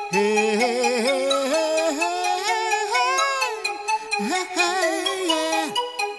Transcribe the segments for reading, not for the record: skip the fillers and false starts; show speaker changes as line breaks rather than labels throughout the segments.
Hey, hey, hey, hey, hey, yeah.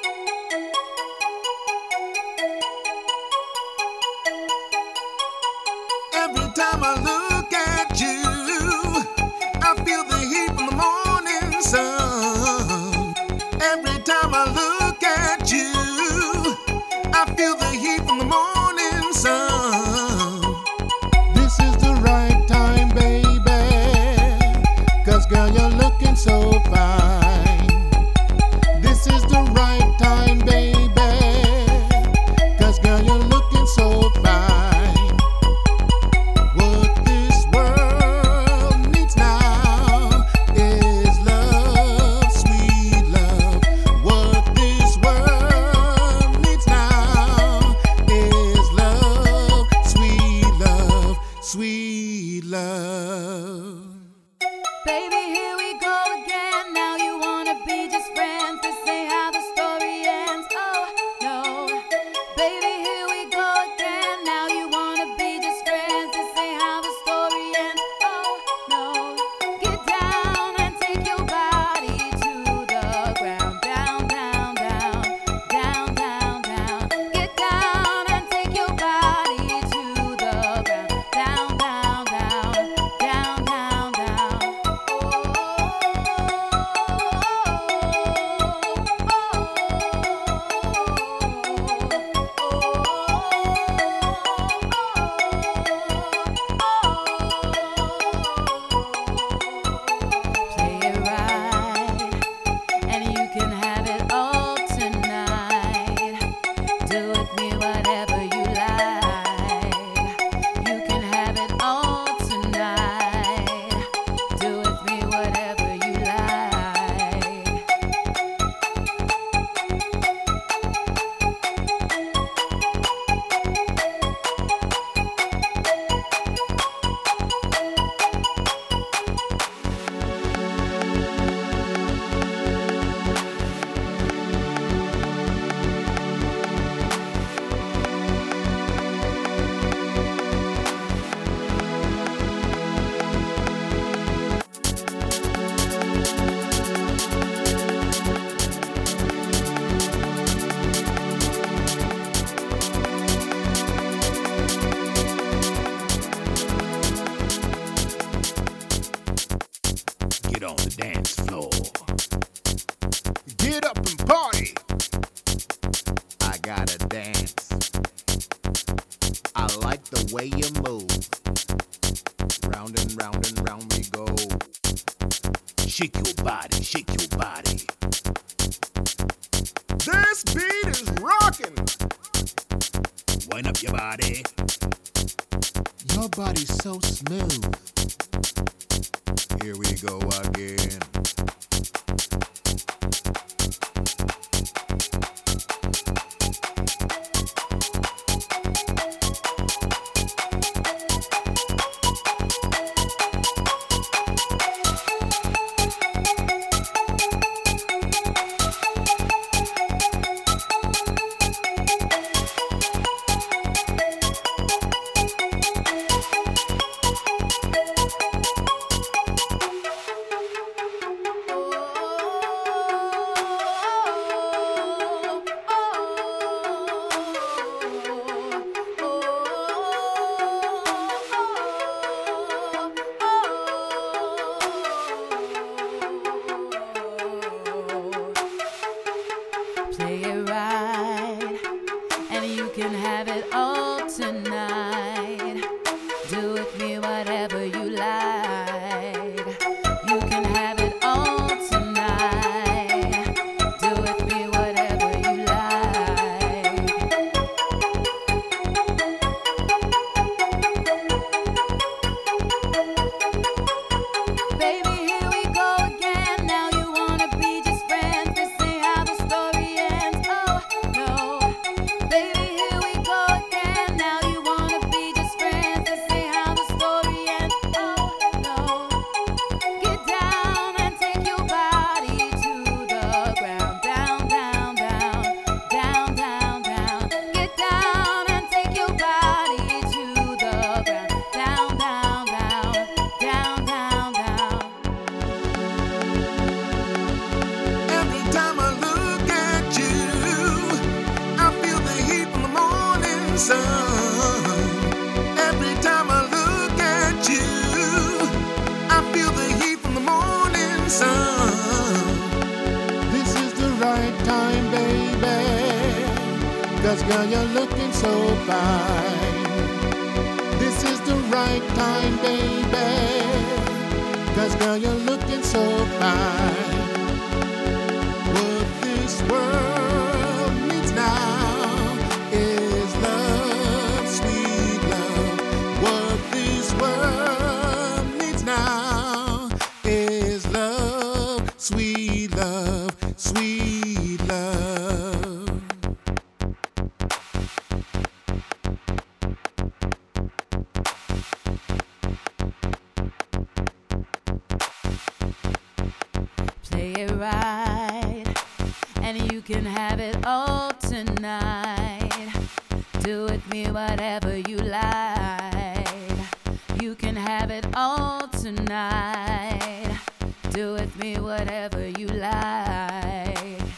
Every time I look at you, I feel the heat from the morning sun. Every time I look at you, I feel the heat from the morning sun. This is the right time, baby, 'cause girl, you're looking so fine. This is the right time, baby, 'cause girl, you're looking so fine. What this world needs now is love, sweet love. What this world needs now is love, sweet love, sweet love.
Baby, here we go again. Now you wanna be just friends. This ain't how the story ends. Oh no. Baby, here we go again. Now you wanna be just friends. This ain't how the story ends. Oh no. Get down and take your body to the ground. Down, down, down, down, down, down. Get down and take your body to the ground. Down, down, down, down, down, down. Play it right, and you can have it all tonight. Do with me whatever you like. You can have it all tonight. Do with me whatever you like.
Get on the dance floor.
Get up and party.
I gotta dance. I like the way you move. Round and round we go. Shake your body, shake your body.
This beat is rocking.
Wind up your body.
Your body's so smooth.
Here we go again.
'Cause girl, you're looking so fine. This is the right time, baby. 'Cause girl, you're looking so fine. What this world needs now is love, sweet love. What this world needs now is love, sweet love, sweet love.
Play it right, and you can have it all tonight. Do with me whatever you like. You can have it all tonight. Do with me whatever you like.